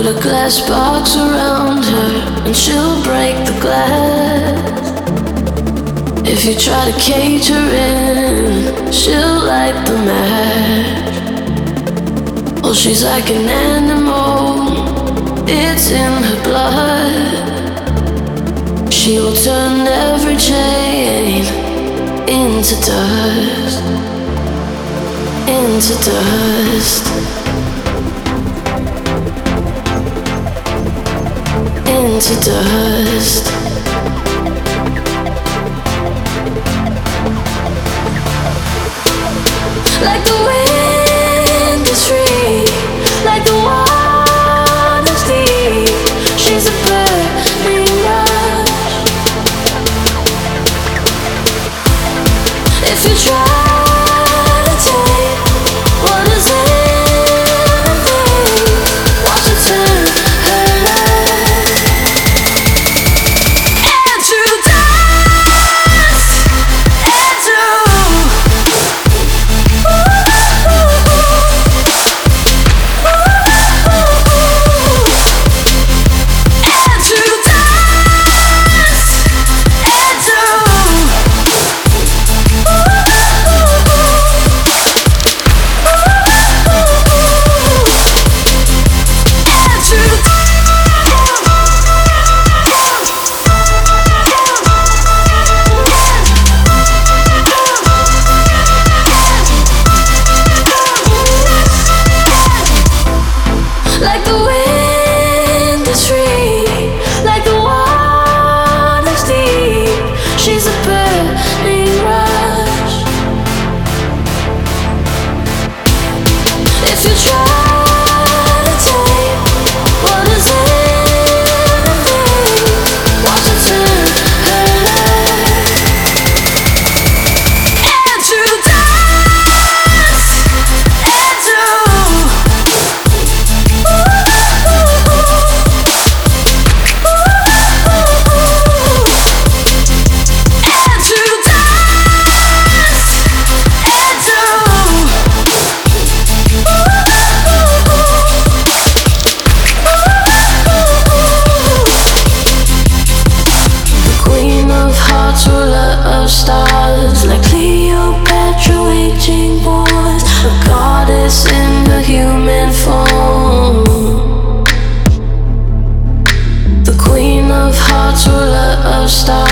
a glass box around her and she'll break the glass. If you try to cage her in, she'll light the match. Oh, she's like an animal, it's in her blood. She will turn every chain into dust, into dust, into dust. Like the wind is free, like the water's deep. She's a burning rush. If you try to take what is anything, watch it turn her life into dust, into like the wind is free, like the water's deep. She's a burning rush. If you try to take what is anything, watch it turn her life into dust, into ruler of stars, like Cleopatra waging wars, a goddess in her human form. The queen of hearts, ruler of stars.